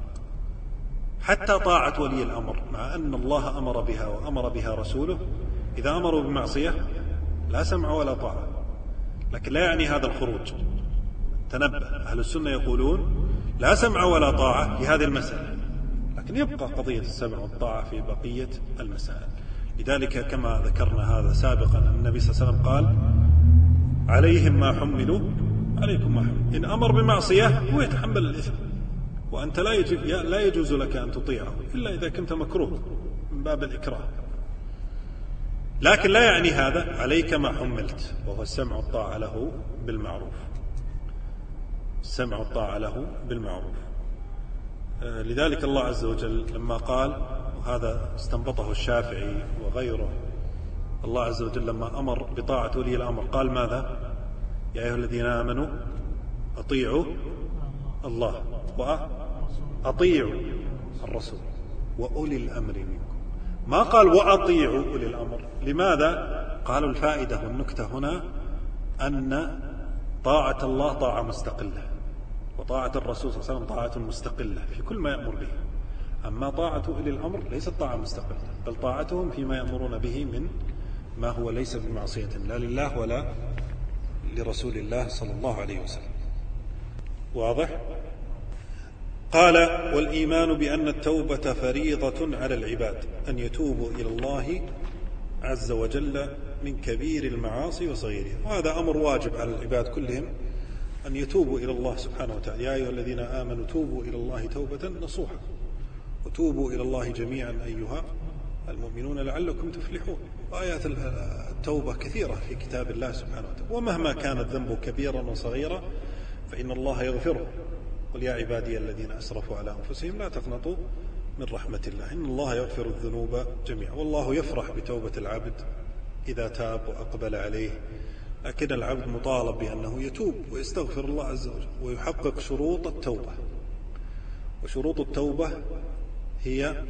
حتى طاعة ولي الأمر، مع أن الله أمر بها وأمر بها رسوله، إذا أمروا بمعصية لا سمع ولا طاعة، لكن لا يعني هذا الخروج. تنبه، أهل السنة يقولون لا سمع ولا طاعة في هذه المسألة، لكن يبقى قضية السمع والطاعة في بقية المسائل. لذلك كما ذكرنا هذا سابقا، النبي صلى الله عليه وسلم قال: عليهم ما حملوا عليكم ما حملوا. إن أمر بمعصية هو يتحمل الإثم، وأنت لا يجب لا يجوز لك أن تطيعه إلا إذا كنت مكروه من باب الإكراه، لكن لا يعني هذا عليك ما حملت، وهو السمع والطاعة له بالمعروف. السمع والطاعة له بالمعروف. لذلك الله عز وجل لما قال، وهذا استنبطه الشافعي وغيره، الله عز وجل لما أمر بطاعة ولي الأمر قال ماذا؟ يا أيها الذين آمنوا أطيعوا الله وأطيعوا الرسول وأولي الأمر منكم. ما قال وأطيعوا أولي الأمر. لماذا؟ قالوا الفائدة والنكتة هنا أن طاعة الله طاعة مستقلة، وطاعة الرسول صلى الله عليه وسلم طاعة مستقلة في كل ما يأمر به. أما طاعة أولي الأمر ليست طاعة مستقلة، بل طاعتهم فيما يأمرون به من ما هو ليس بمعصية لا لله ولا لرسول الله صلى الله عليه وسلم. واضح؟ قال: والإيمان بأن التوبة فريضة على العباد، أن يتوبوا إلى الله عز وجل من كبير المعاصي وصغيرها. وهذا أمر واجب على العباد كلهم، أن يتوبوا إلى الله سبحانه وتعالى. يا أيها الذين آمنوا توبوا إلى الله توبة نصوحا، وتوبوا إلى الله جميعا أيها المؤمنون لعلكم تفلحون. وآيات التوبة كثيرة في كتاب الله سبحانه وتعالى. ومهما كان الذنب كبيرا وصغيرا فإن الله يغفره. قل يا عبادي الذين أسرفوا على أنفسهم لا تقنطوا من رحمة الله إن الله يغفر الذنوب جميعا. والله يفرح بتوبة العبد إذا تاب وأقبل عليه، لكن العبد مطالب بأنه يتوب ويستغفر الله عز وجل ويحقق شروط التوبة. وشروط التوبة هي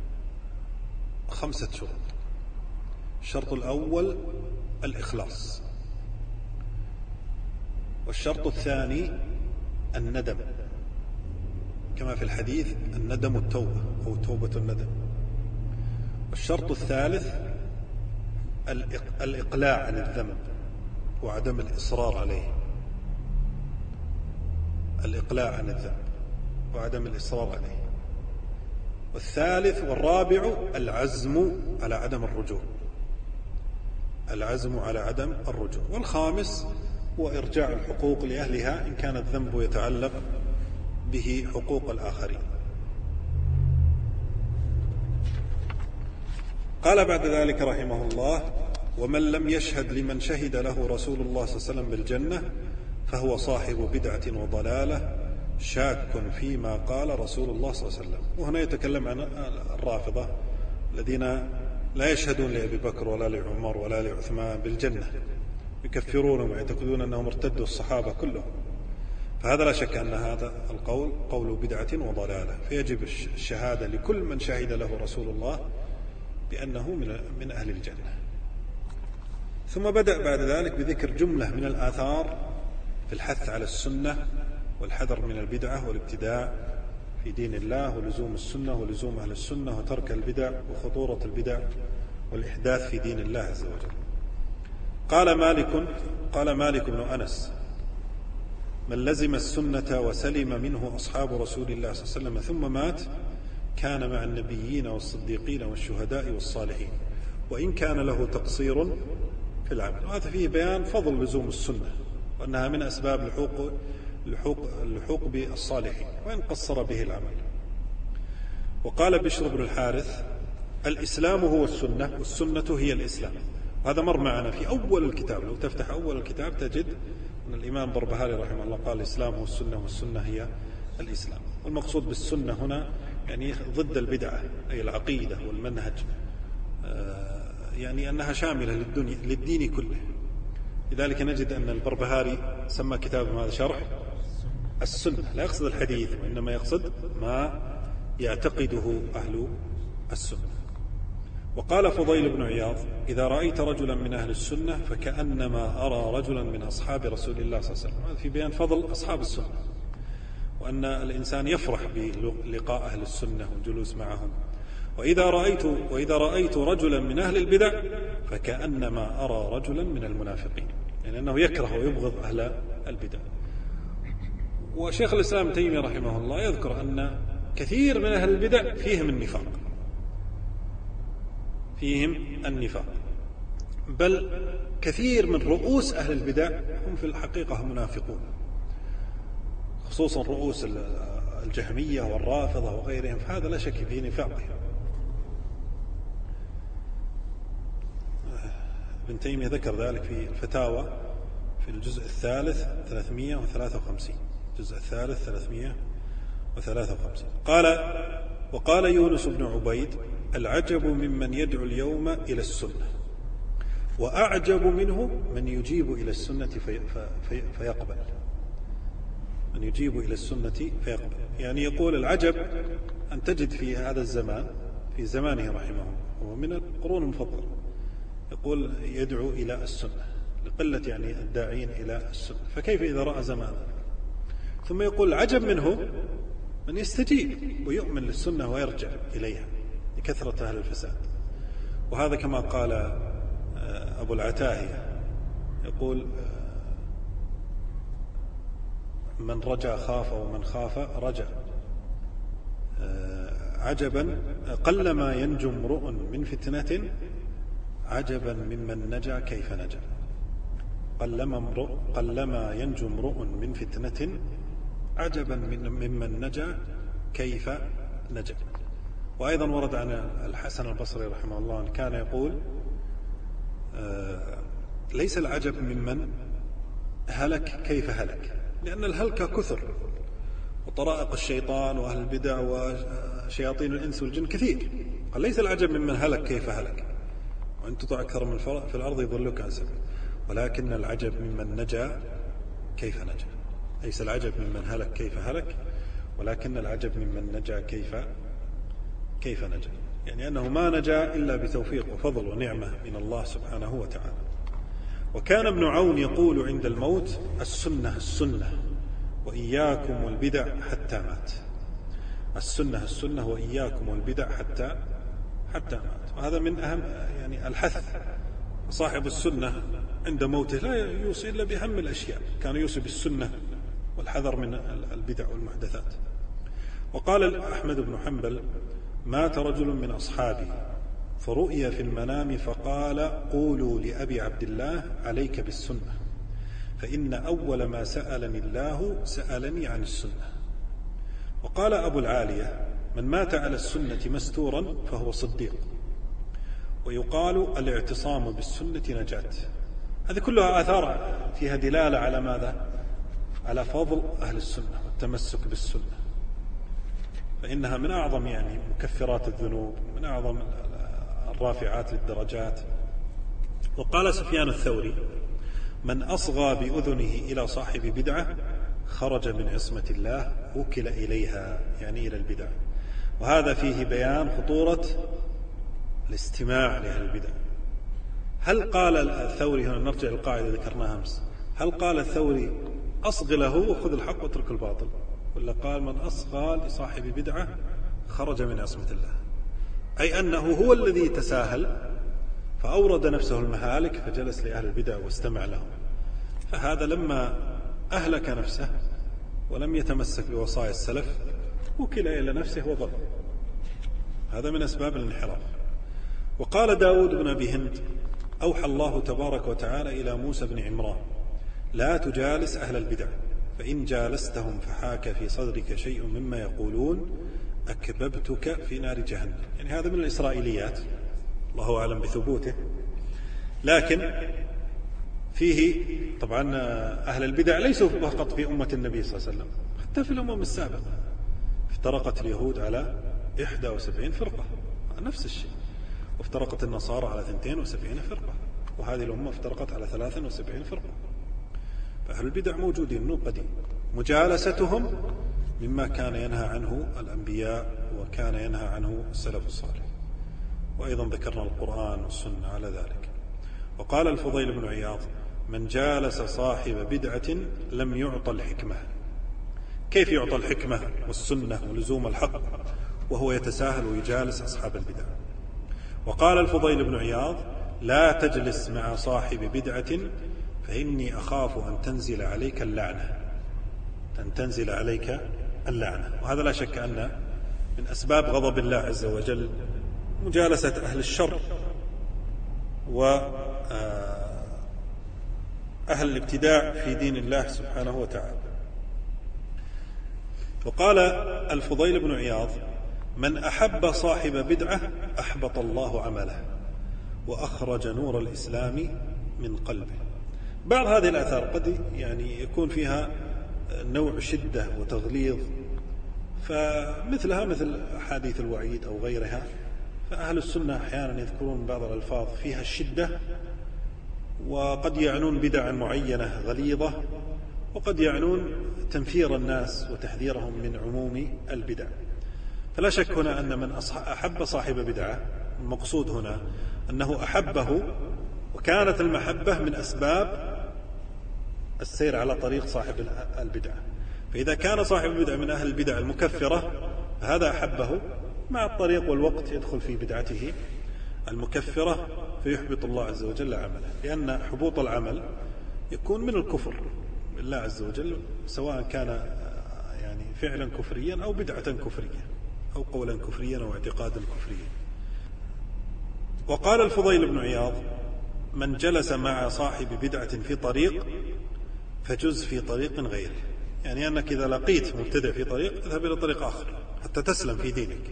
خمسة شروط. الشرط الأول الإخلاص، والشرط الثاني الندم، كما في الحديث: الندم التوبة أو توبة الندم. والشرط الثالث الإقلاع عن الذنب وعدم الإصرار عليه. الإقلاع عن الذنب وعدم الإصرار عليه. والثالث والرابع العزم على عدم الرجوع. العزم على عدم الرجوع. والخامس هو إرجاع الحقوق لأهلها إن كان الذنب يتعلق به حقوق الآخرين. قال بعد ذلك رحمه الله: ومن لم يشهد لمن شهد له رسول الله صلى الله عليه وسلم بالجنة فهو صاحب بدعة وضلالة شاك فيما قال رسول الله صلى الله عليه وسلم. وهنا يتكلم عن الرافضة الذين لا يشهدون لأبي بكر ولا لعمر ولا لعثمان بالجنة، يكفرونهم ويعتقدون أنهم ارتدوا الصحابة كلهم. فهذا لا شك أن هذا القول قول بدعة وضلالة، فيجب الشهادة لكل من شهد له رسول الله بأنه من أهل الجنة. ثم بدأ بعد ذلك بذكر جملة من الآثار في الحث على السنة والحذر من البدعة والابتداع في دين الله، ولزوم السنة ولزوم أهل السنة، وترك البدع وخطورة البدع والإحداث في دين الله عز وجل. قال مالك قال مالك بن أنس: من لزم السنة وسلم منه أصحاب رسول الله صلى الله عليه وسلم ثم مات كان مع النبيين والصديقين والشهداء والصالحين وإن كان له تقصير في العمل. وهذا فيه بيان فضل لزوم السنة، وأنها من أسباب لحوق اللحوق, اللحوق بالصالحين وإن قصر به العمل. وقال بشر بن الحارث: الإسلام هو السنة والسنة هي الإسلام. هذا مر معنا في أول الكتاب، لو تفتح أول الكتاب تجد أن الإمام البربهاري رحمه الله قال الإسلام هو السنة والسنة هي الإسلام. والمقصود بالسنة هنا يعني ضد البدعة، أي العقيدة والمنهج، يعني أنها شاملة للدنيا للدين كله. لذلك نجد أن البربهاري سمى كتابه هذا شرح السنة، لا يقصد الحديث وإنما يقصد ما يعتقده أهل السنة. وقال فضيل بن عياض: إذا رأيت رجلا من أهل السنة فكأنما أرى رجلا من أصحاب رسول الله صلى الله عليه وسلم. هذا في بيان فضل أصحاب السنة، وأن الإنسان يفرح بلقاء أهل السنة والجلوس معهم. وإذا رأيت وإذا رأيت رجلا من أهل البدع فكأنما أرى رجلا من المنافقين، يعني أنه يكره ويبغض أهل البدع. وشيخ الإسلام تيمية رحمه الله يذكر أن كثير من أهل البدع فيهم النفاق، فيهم النفاق، بل كثير من رؤوس أهل البدع هم في الحقيقة منافقون، خصوصا رؤوس الجهمية والرافضة وغيرهم، فهذا لا شك فيه نفاقهم. ابن تيمية ذكر ذلك في الفتاوى في الجزء الثالث ثلاثمائة وثلاثة وخمسين، الجزء الثالث ثلاثمائة وثلاثة وخمسين. قال: وقال يونس بن عبيد: العجب ممن يدعو اليوم إلى السنة، وأعجب منه من يجيب إلى السنة في في فيقبل من يجيب إلى السنة فيقبل. يعني يقول العجب أن تجد في هذا الزمان، في زمانه رحمه الله، ومن القرون المفضلة، يقول يدعو إلى السنة لقلة يعني الداعين إلى السنة، فكيف إذا رأى زمانا؟ ثم يقول العجب منه من يستجيب ويؤمن للسنة ويرجع إليها لكثرة أهل الفساد. وهذا كما قال أبو العتاهية، يقول: من رجع خاف ومن خاف رجع. عجبا قلما ينجو امرؤ من فتنة عجبا ممن نجا كيف نجا. قلما امرؤ قلما ينجو امرؤ من فتنة عجبا ممن نجا كيف نجا. وأيضا ورد عن الحسن البصري رحمه الله أن كان يقول: ليس العجب ممن هلك كيف هلك، لأن الهلك كثر، وطرائق الشيطان وأهل البدع وشياطين الإنس والجن كثير. قال: ليس العجب ممن هلك كيف هلك، وأن تطع أكثر من في الأرض يضلوك عن سبيل، ولكن العجب ممن نجا كيف نجا. ليس العجب ممن هلك كيف هلك، ولكن العجب ممن نجا كيف كيف نجا، يعني أنه ما نجا إلا بتوفيق وفضل ونعمة من الله سبحانه وتعالى. وكان ابن عون يقول عند الموت: السنة السنة وإياكم والبدع حتى مات. السنة السنة وإياكم والبدع حتى حتى مات. وهذا من أهم يعني الحث. صاحب السنة عند موته لا يوصي إلا بأهم الأشياء، كان يوصي بالسنة والحذر من البدع والمحدثات. وقال أحمد بن حنبل: مات رجل من أصحابي فرؤي في المنام فقال: قولوا لأبي عبد الله عليك بالسنة، فإن أول ما سألني الله سألني عن السنة. وقال أبو العالية: من مات على السنة مستورا فهو صديق. ويقال: الاعتصام بالسنة نجاة. هذه كلها آثار فيها دلالة على ماذا؟ على فضل أهل السنة والتمسك بالسنة، فإنها من أعظم يعني مكفرات الذنوب، من أعظم الرافعات للدرجات. وقال سفيان الثوري: من أصغى بأذنه إلى صاحب بدعة خرج من عصمة الله وكل إليها، يعني إلى البدع. وهذا فيه بيان خطورة الاستماع لأهل البدع. هل قال الثوري، هنا نرجع للقاعدة ذكرناها أمس، هل قال الثوري أصغ له وخذ الحق واترك الباطل، ولا قال من أصغى لصاحب بدعة خرج من عصمة الله؟ أي أنه هو الذي تساهل فأورد نفسه المهالك فجلس لأهل البدع واستمع لهم، فهذا لما أهلك نفسه ولم يتمسك بوصايا السلف وكل إلى نفسه وضل. هذا من أسباب الانحراف. وقال داود بن أبي هند: أوحى الله تبارك وتعالى إلى موسى بن عمران: لا تجالس أهل البدع، فإن جالستهم فحاك في صدرك شيء مما يقولون أكببتك في نار جهنم. يعني هذا من الإسرائيليات، الله أعلم بثبوته، لكن فيه طبعا أهل البدع ليسوا فقط في أمة النبي صلى الله عليه وسلم، حتى في الأمم السابقة افترقت اليهود على إحدى وسبعين فرقة نفس الشيء، وافترقت النصارى على اثنتين وسبعين فرقة، وهذه الأمة افترقت على ثلاث وسبعين فرقة. فأهل البدع موجودين من قديم، مجالستهم مما كان ينهى عنه الأنبياء وكان ينهى عنه السلف الصالح، وأيضا ذكرنا القرآن والسنة على ذلك. وقال الفضيل بن عياض: من جالس صاحب بدعة لم يعطى الحكمة. كيف يعطى الحكمة والسنة ولزوم الحق وهو يتساهل ويجالس أصحاب البدع؟ وقال الفضيل بن عياض: لا تجلس مع صاحب بدعة فإني أخاف أن تنزل عليك اللعنة، أن تنزل عليك اللعنة. وهذا لا شك أن من أسباب غضب الله عز وجل مجالسة أهل الشر وأهل الابتداع في دين الله سبحانه وتعالى. وقال الفضيل بن عياض: من أحب صاحب بدعة أحبط الله عمله وأخرج نور الإسلام من قلبه. بعض هذه الآثار قد يعني يكون فيها نوع شدة وتغليظ، فمثلها مثل أحاديث الوعيد أو غيرها، فأهل السنة أحيانا يذكرون بعض الألفاظ فيها الشدة، وقد يعنون بدعا معينة غليظة، وقد يعنون تنفير الناس وتحذيرهم من عموم البدع. فلا شك هنا أن من أحب صاحب بدعة المقصود هنا أنه أحبه، وكانت المحبة من أسباب السير على طريق صاحب البدعة. فإذا كان صاحب البدعة من أهل البدع المكفرة فهذا أحبه، مع الطريق والوقت يدخل في بدعته المكفرة فيحبط الله عز وجل عمله، لأن حبوط العمل يكون من الكفر بالله عز وجل، سواء كان يعني فعلا كفريا أو بدعة كفرية أو قولا كفريا أو اعتقادا كفريا. وقال الفضيل بن عياض: من جلس مع صاحب بدعة في طريق فجز في طريق غيره، يعني أنك إذا لقيت مبتدع في طريق اذهب إلى طريق آخر حتى تسلم في دينك.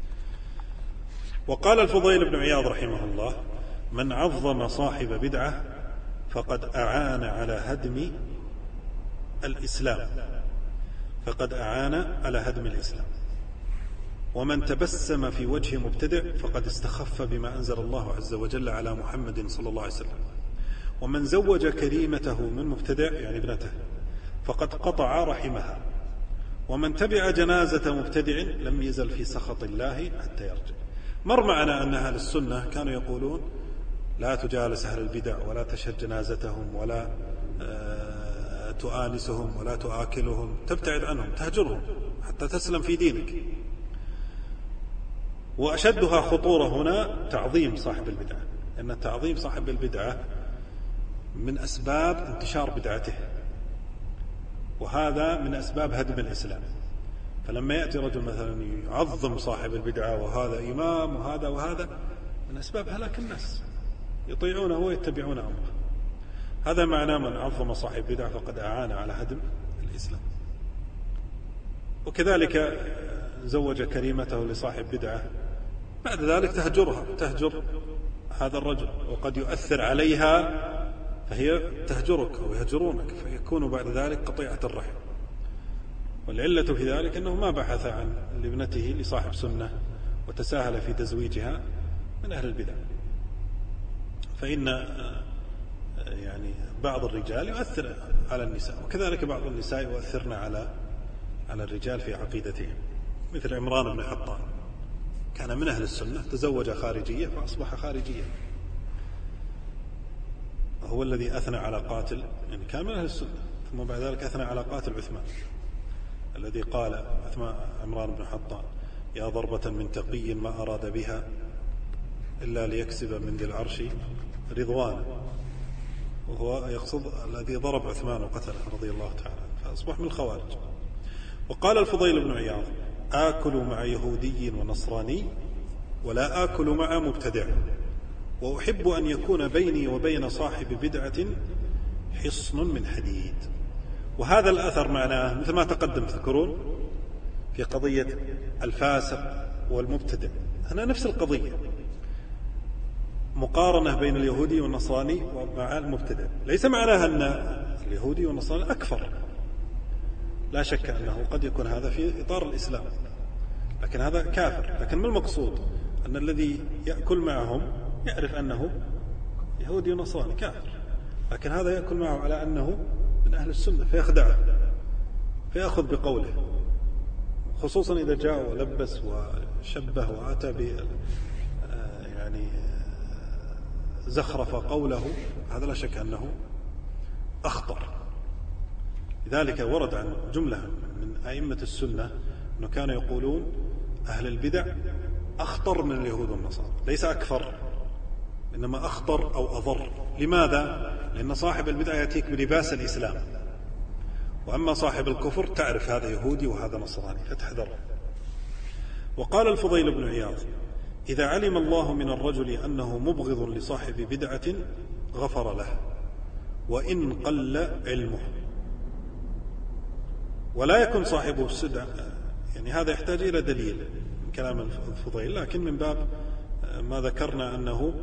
وقال الفضيل بن عياض رحمه الله: من عظم صاحب بدعة فقد أعان على هدم الإسلام فقد أعان على هدم الإسلام، ومن تبسم في وجه مبتدع فقد استخف بما أنزل الله عز وجل على محمد صلى الله عليه وسلم، ومن زوج كريمته من مبتدع يعني ابنته فقد قطع رحمها، ومن تبع جنازة مبتدع لم يزل في سخط الله حتى يرجع. مر معنا أن أهل السنة كانوا يقولون: لا تجالس أهل البدع ولا تشهد جنازتهم ولا تؤانسهم ولا تآكلهم، تبتعد عنهم تهجرهم حتى تسلم في دينك. وأشدها خطورة هنا تعظيم صاحب البدعة، لأن تعظيم صاحب البدعة من أسباب انتشار بدعته، وهذا من أسباب هدم الإسلام. فلما يأتي رجل مثلا يعظم صاحب البدعة وهذا إمام وهذا وهذا، من أسباب هلاك الناس، يطيعونه ويتبعون أمره. هذا معنى من عظم صاحب بدعة فقد أعان على هدم الإسلام. وكذلك زوج كريمته لصاحب بدعة، بعد ذلك تهجرها تهجر هذا الرجل، وقد يؤثر عليها فهي تهجرك ويهجرونك، فيكون بعد ذلك قطيعة الرحم. والعلة في ذلك أنه ما بحث عن لابنته لصاحب سنة وتساهل في تزويجها من أهل البدع. فإن يعني بعض الرجال يؤثر على النساء، وكذلك بعض النساء يؤثرن على على الرجال في عقيدتهم، مثل عمران بن حطان كان من أهل السنة، تزوج خارجية فأصبح خارجيا. هو الذي أثنى على قاتل، يعني كان من أهل السنة، ثم بعد ذلك أثنى على قاتل عثمان الذي قال عثمان عمران بن حطان: يا ضربة من تقي ما أراد بها إلا ليكسب من ذي العرش رضوانا، وهو يقصد الذي ضرب عثمان وقتله رضي الله تعالى، فأصبح من الخوارج. وقال الفضيل بن عياض: آكل مع يهودي ونصراني ولا آكل مع مبتدع، وأحب أن يكون بيني وبين صاحب بدعة حصن من حديد. وهذا الأثر معناه مثل ما تقدم تذكرون في قضية الفاسق والمبتدع، أنا نفس القضية. مقارنة بين اليهودي والنصراني ومع المبتدع. ليس معناها أن اليهودي والنصراني أكفر، لا شك أنه قد يكون هذا في إطار الإسلام، لكن هذا كافر. لكن ما المقصود؟ أن الذي يأكل معهم يعرف أنه يهودي ونصراني كافر، لكن هذا يأكل معه على أنه من أهل السنة فيخدعه فيأخذ بقوله، خصوصا إذا جاء ولبس وشبه وأتى ب يعني زخرف قوله، هذا لا شك أنه أخطر. لذلك ورد عن جملة من أئمة السنة أنه كانوا يقولون أهل البدع أخطر من اليهود والنصارى، ليس أكثر، إنما أخطر أو أضر. لماذا؟ لأن صاحب البدع يأتيك بلباس الإسلام، وأما صاحب الكفر تعرف هذا يهودي وهذا نصراني فتحذر. وقال الفضيل بن عياض: إذا علم الله من الرجل أنه مبغض لصاحب بدعة غفر له وإن قل علمه. ولا يكون صاحبه السدع، يعني هذا يحتاج إلى دليل من كلام الفضيل، لكن من باب ما ذكرنا أنه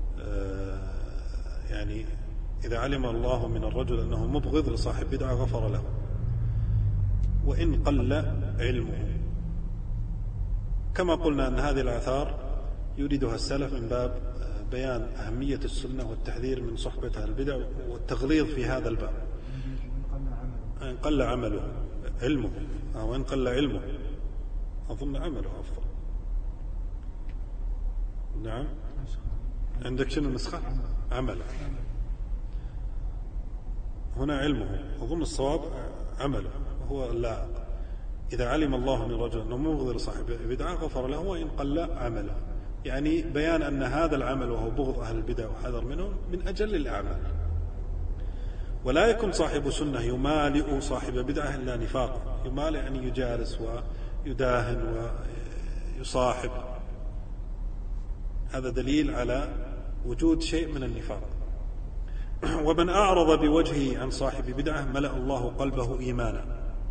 يعني إذا علم الله من الرجل أنه مبغض لصاحب بدعة غفر له وإن قل علمه. كما قلنا أن هذه الآثار يريدها السلف من باب بيان أهمية السنة والتحذير من صحبة أهل البدع والتغليظ في هذا الباب. إن قل عمله علمه أو إن قل علمه، أظن عمله أفضل. نعم، عندك شنو نسخة؟ عمله، هنا علمه، أظن الصواب عمله هو اللائق. إذا علم الله من رجل أنه مبغض لصاحب بدعة غفر له وإن قل عمله، يعني بيان أن هذا العمل وهو بغض أهل البدع وحذر منهم من أجل الأعمال. ولا يكون صاحب سنة يمالئ صاحب بدعة إلا نفاقا. يمالئ يعني يجالس ويداهن ويصاحب، هذا دليل على وجود شيء من النفاق. ومن أعرض بوجهه عن صاحب بدعة ملأ الله قلبه إيمانا،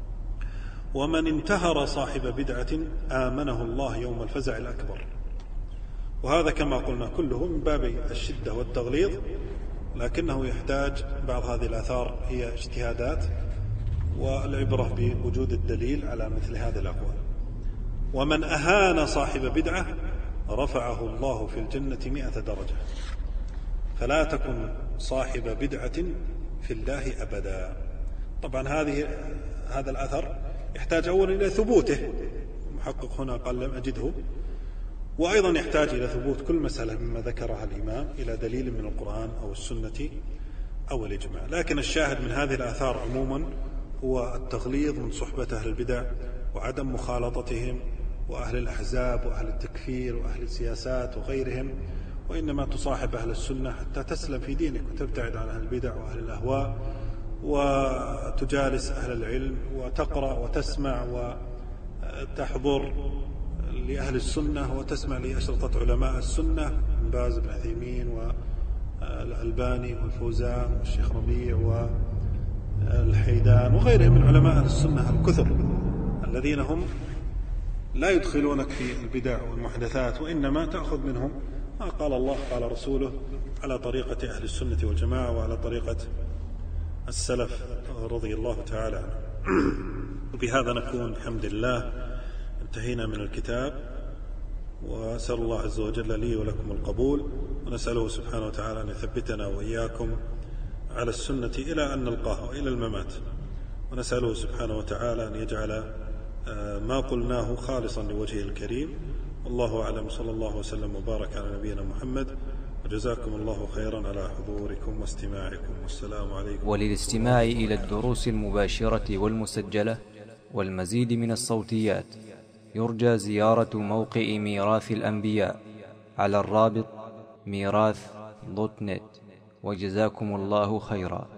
ومن انتهر صاحب بدعة آمنه الله يوم الفزع الأكبر. وهذا كما قلنا كله من باب الشدة والتغليظ، لكنه يحتاج بعض هذه الآثار هي اجتهادات، والعبرة بوجود الدليل على مثل هذه الأقوال. ومن أهان صاحب بدعة رفعه الله في الجنة مئة درجة. فلا تكن صاحب بدعة في الله أبدا. طبعا هذه هذا الأثر يحتاج أولا إلى ثبوته، المحقق هنا قال لم أجده، وأيضا يحتاج إلى ثبوت كل مسألة مما ذكرها الإمام إلى دليل من القرآن أو السنة أو الإجماع. لكن الشاهد من هذه الآثار عموما هو التغليظ من صحبة أهل البدع وعدم مخالطتهم وأهل الأحزاب وأهل التكفير وأهل السياسات وغيرهم، وإنما تصاحب أهل السنة حتى تسلم في دينك وتبتعد عن أهل البدع وأهل الأهواء، وتجالس أهل العلم وتقرأ وتسمع وتحضر لأهل السنة وتسمع لأشرطة علماء السنة من باز بن عثيمين والألباني والفوزان والشيخ ربيع والحيدان وغيرهم من علماء السنة الكثر الذين هم لا يدخلونك في البدع والمحدثات، وإنما تأخذ منهم ما قال الله قال رسوله على طريقة أهل السنة والجماعة وعلى طريقة السلف رضي الله تعالى عنه. وبهذا نكون الحمد لله انتهينا من الكتاب، وأسأل الله عز وجل لي ولكم القبول، ونسأله سبحانه وتعالى أن يثبتنا وإياكم على السنة إلى أن نلقاه وإلى الممات، ونسأله سبحانه وتعالى أن يجعل ما قلناه خالصا لوجهه الكريم. والله أعلم، صلى الله وسلم وبارك على نبينا محمد، وجزاكم الله خيرا على حضوركم واستماعكم، والسلام عليكم. وللاستماع إلى الدروس المباشرة والمسجلة والمزيد من الصوتيات يرجى زيارة موقع ميراث الأنبياء على الرابط ميراث دوت نت. وجزاكم الله خيرا.